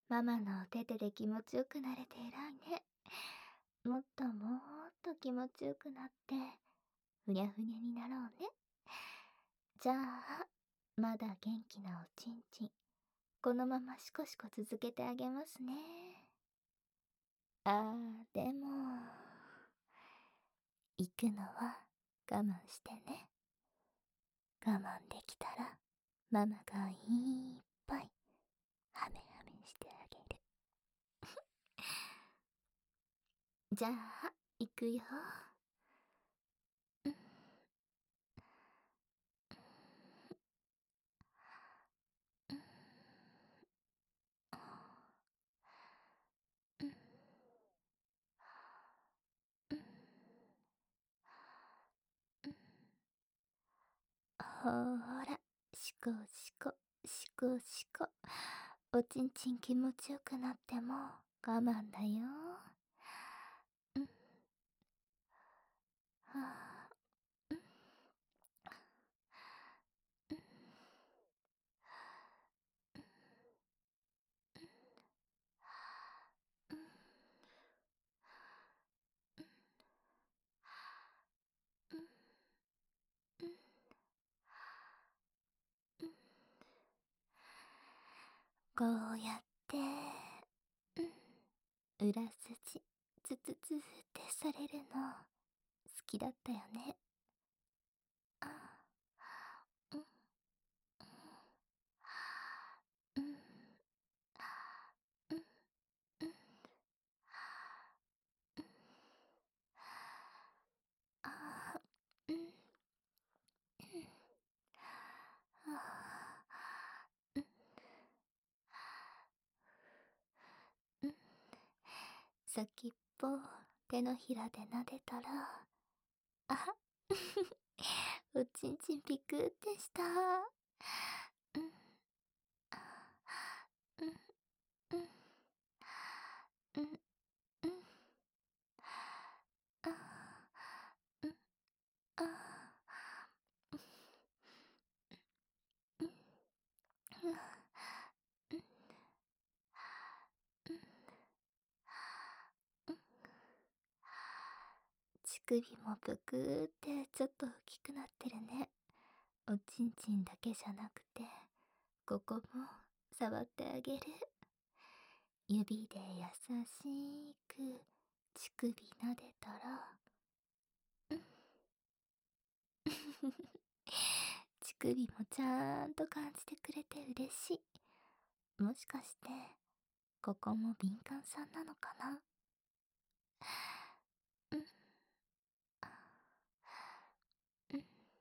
ママのお手手で気持ちよくなれて偉いね。もっともっと気持ちよくなって、ふにゃふにゃになろうね。じゃあ、まだ元気なおちんちん、このまましこしこ続けてあげますね。でも、行くのは我慢してね。我慢できたら、ママがいっぱい、ハメハメしてあげる。じゃあ、行くよ。ほーら、しこしこ、しこしこ。おちんちん気持ちよくなっても我慢だよ。うん。はあ、うん、うん、うん、うん、うん、うん。こうやって、うん、裏筋、ツツツってされるの、好きだったよね。あ、うん、うん、うん、うん、あ、うん、うん、あ、うん、うん。先っぽ、手のひらで撫でたら、あはおちんちんピクってした。うん、あ、うん、うん、うん、うん、あ、うん、あ、うん、うん、うん、うん。乳首もぷくーってちょっと大きくなってるね。おちんちんだけじゃなくて、ここも触ってあげる。指で優しく乳首撫でたら、うん。乳首もちゃんと感じてくれて嬉しい。もしかして、ここも敏感さんなのかな。うん、うん、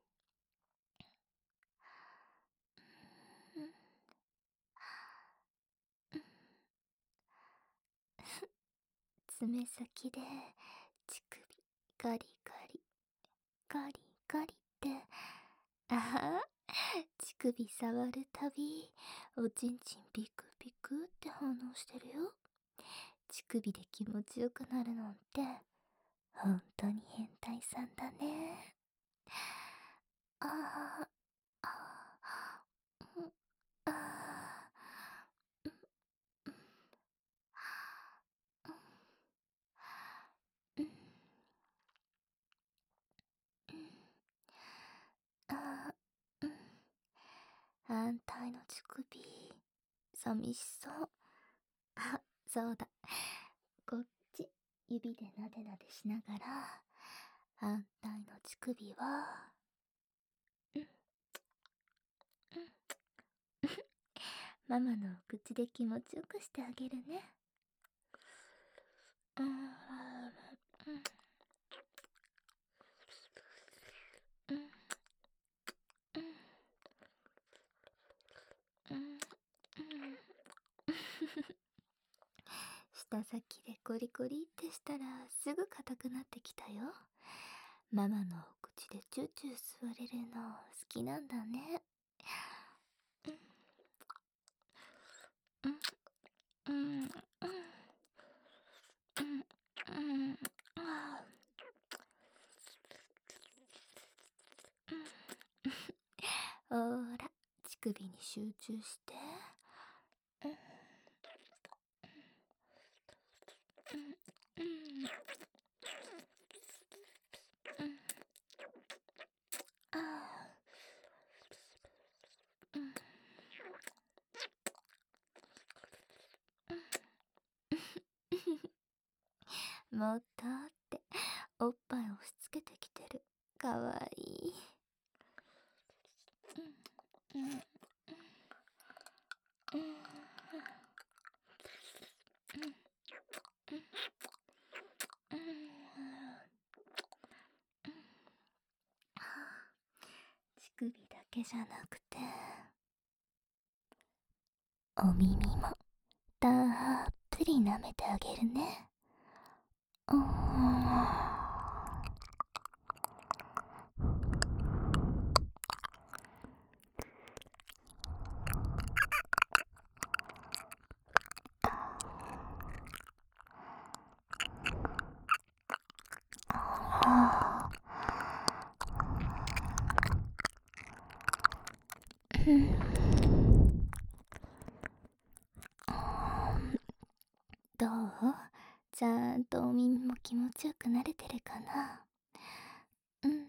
うん、うん。爪先で乳首ガリガリ、ガリガリって、あは、乳首触るたび、おちんちんピクピクって反応してるよ。乳首で気持ちよくなるなんて、本当に変態さんだね。ああ、ああ、うん、ああ、うん、うん、うん、うん、ああ、うん。反対の乳首、寂しそう。あ、そうだ。こっち、指でなでなでしながら、反対の乳首は、うん、うん、ママのお口で気持ちよくしてあげるね。うん、うん、うん、うん、うん、うん。舌先でコリコリってしたらすぐ硬くなってきたよ。ママのお口でチューチュー吸われるの好きなんだね。うん、うん、うん、うん、うん、うん、あー、ほーら、乳首に集中して。うん、 もっとっておっぱい押し付けてきてる。かわいい。うんうんうんうん乳首だけじゃなくてお耳もたっぷり舐めてあげるね。うんどう？ちゃんとお耳も気持ちよくなれてるかな？うんうん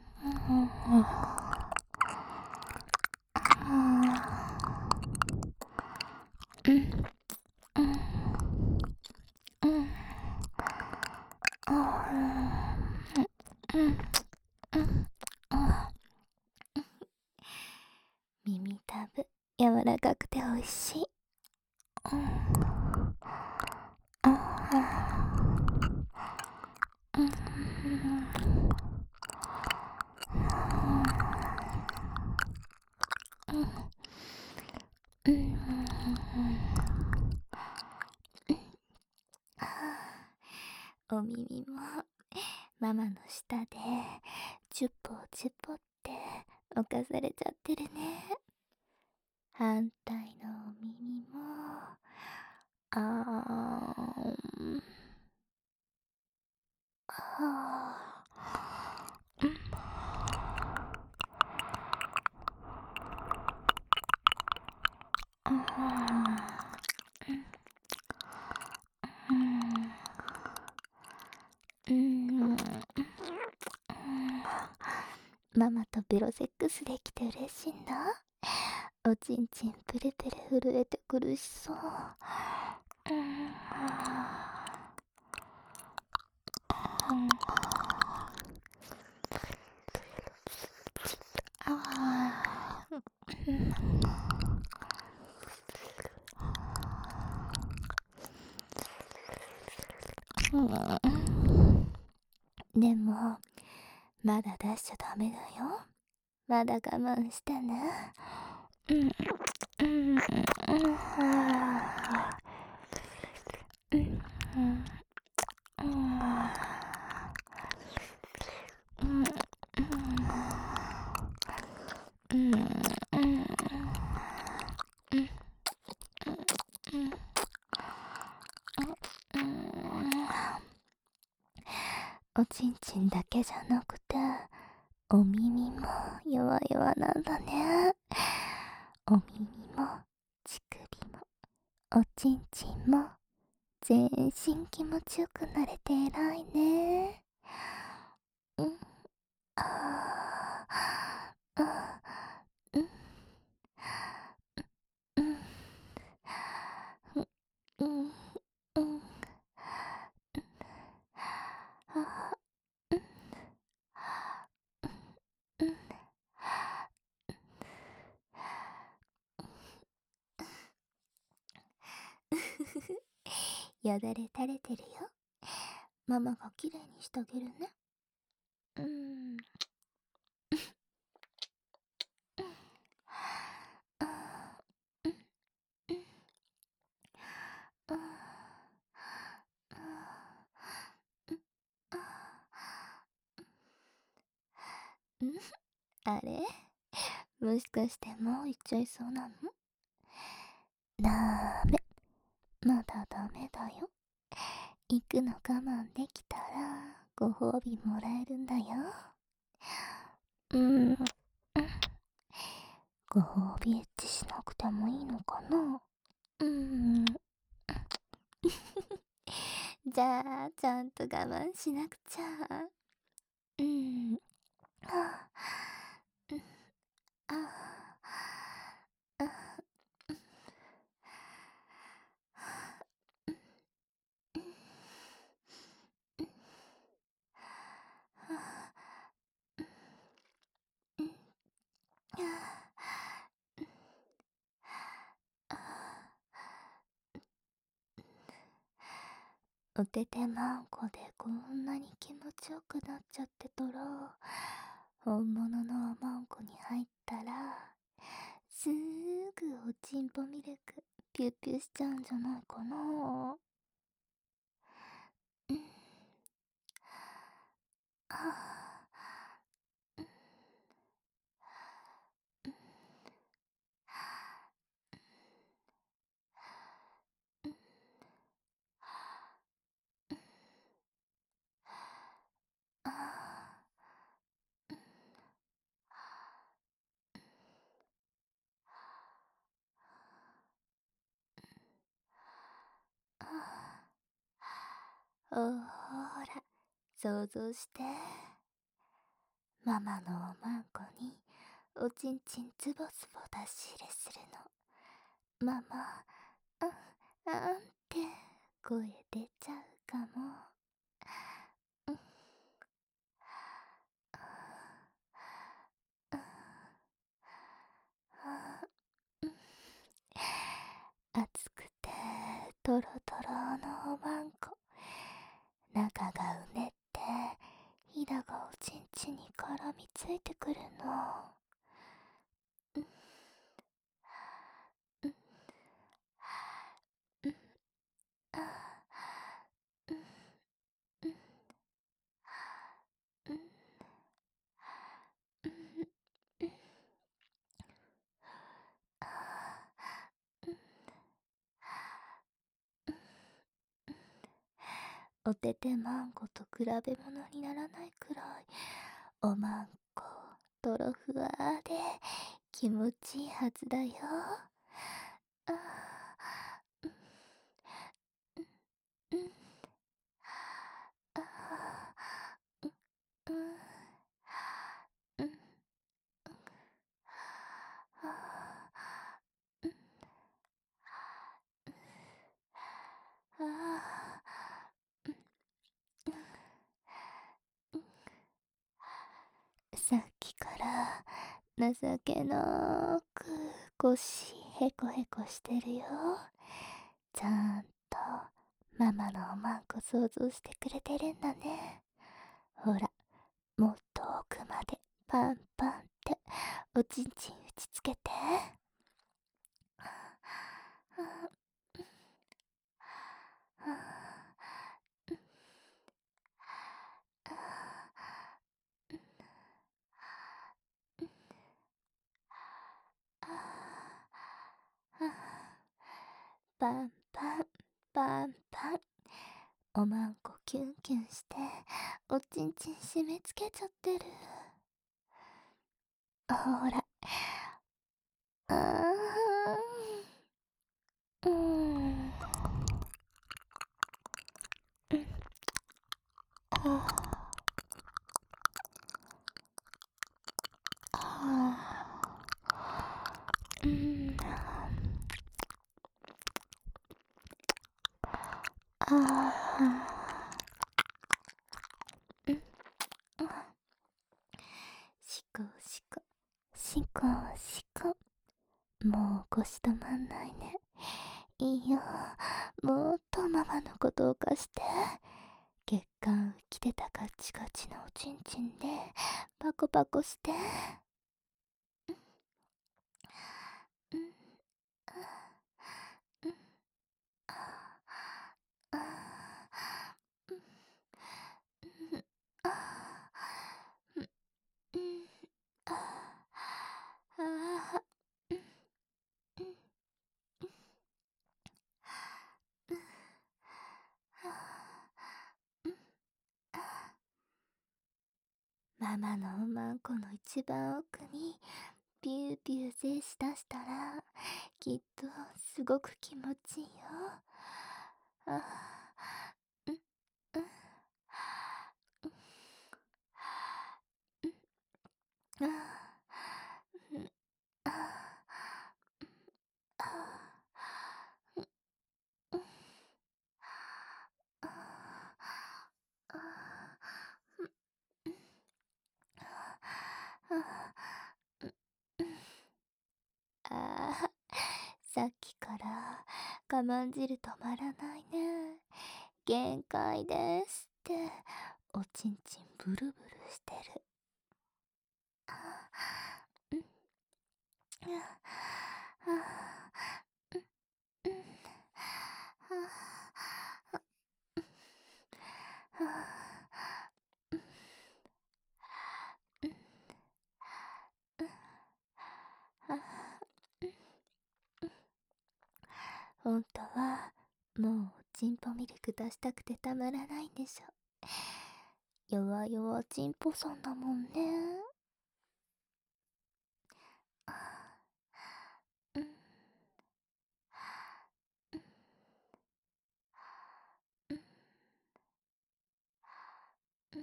耳たぶ柔らかくておいしい。お耳もママの舌でチュッポチュッポって犯されちゃってるね。反対のお耳もあーんあーうんママとベロセックスできて嬉しいんだ。おちんちんプルプル震えて苦しそう。でもまだ出しちゃダメだよ。まだ我慢してね。おちんちんだけじゃなくてお耳も弱々なんだね。お耳も乳首もおちんちんも全身気持ちよくなれて偉いね。うんあーあうんうんうんうんあうんよだれ垂れてるよ。ママがきれいにしてあげるね。うんあれもしかしてもう行っちゃいそうなの？ダメ。まだダメだよ。行くの我慢できたらご褒美もらえるんだよ。うん。ご褒美エッチしなくてもいいのかな？うん。じゃあちゃんと我慢しなくちゃ。うん。あああおててまんこでこんなに気持ちよくなっちゃってたら、本物のおまんこに入ったら、すーぐおちんぽミルクピュッピュしちゃうんじゃないかな。うん。あー、うん、うん、うん、あー、うん、あー、ほーら、想像して。ママのおまんこにおちんちんズボズボ出し入れするの。ママ、あんって声出ちゃうかも。うん、ああ、うん、熱くてトロトロのおまんこ、中がうねってひだがおちんちんに絡みついてくるの。うん、うん、うん、あー、うん、うん、うん、うん、うん、あー、うん、うん、おててまんこと比べ物にならないくらいおまんことろふわで気持ちいいはずだよ。あー、うん、うん、あー、うん、うん、うん、あー、うん、あー、うん、うん、さっきから情けなく腰ヘコヘコしてるよ。ちゃんとママのおまんこ想像してくれてるんだね。ほら、もっと奥までパンパンっておちんちん打ちつけて。パンパンパンパン、おまんこキュンキュンしておちんちん締め付けちゃってる。ほら、あー、うん、うん、ああ、うん、ああ、うん、しこしこ、しこしこ、もう腰止まんないね。いいよ、もっとママのことを貸して。血管浮き出たカチカチのおちんちんでパコパコして。うん、うん、ああ、うん、うん、あー、うん、ああ、うん、うん、うん、うん、ママのおまんこの一番奥にビュービュー精し出したらきっとすごく気持ちいいよ。あー、うん、うん、うん、うん、あー、うん、あー、あー、うん、あー、あー、うん、あー、うん、うん、あー、さっきから我慢汁止まらないね。 限界ですっておちんちんブルブルしてる。うん、本当はもうチンポミルク出したくてたまらないんでしょ。弱々チンポさんだもんね。うん、うん、うん、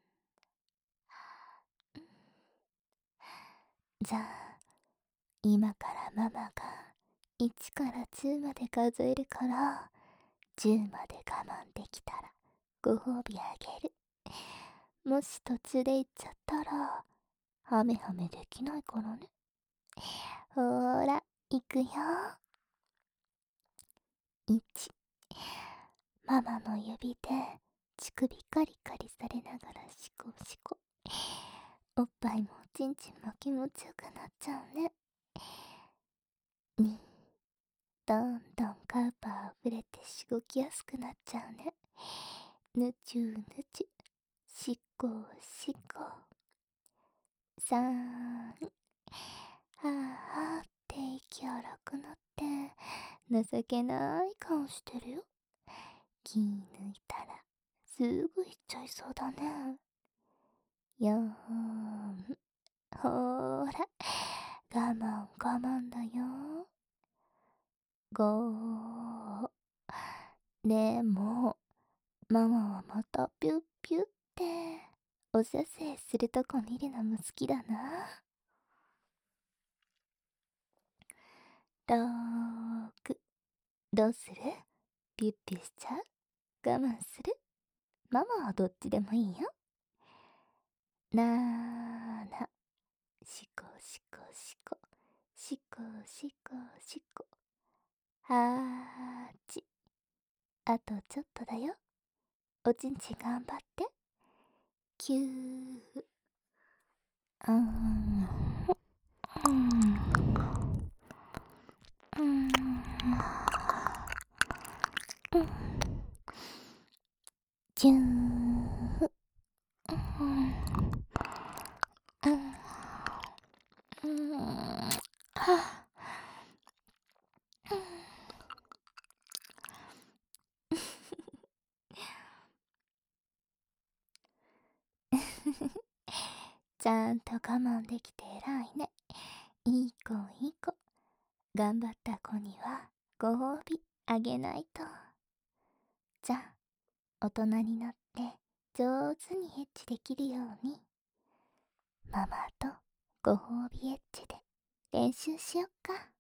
じゃあ今からママが1から10まで数えるから、10まで我慢できたらご褒美あげる。もし途中で行っちゃったらハメハメできないからね。ほーら行くよ。1、ママの指で乳首カリカリされながらシコシコ。おっぱいもおちんちんも気持ちよくなっちゃうね。2、どんどんカウパー溢れてしごきやすくなっちゃうね。ぬちゅぬちゅ、しこしこ。3、はぁはぁって息荒くなって情けない顔してるよ。気抜いたらすぐ行っちゃいそうだね。4、ほーら我慢我慢だよ。5、でもママはまたピュッピュッっておしゃせするとこ見るのも好きだな。6、どうする？ピュッピュしちゃう？我慢する？ママはどっちでもいいよ。7、しこしこしこしこしこしこ。8、あとちょっとだよ。おちんちん頑張って。9、うん、うん、うん、うん、10、うん、うん、うん、はあ、うん。ちゃんと我慢できて偉いね。いい子いい子。頑張った子にはご褒美あげないと。じゃあ大人になって上手にエッチできるようにママとご褒美エッチで練習しよっか。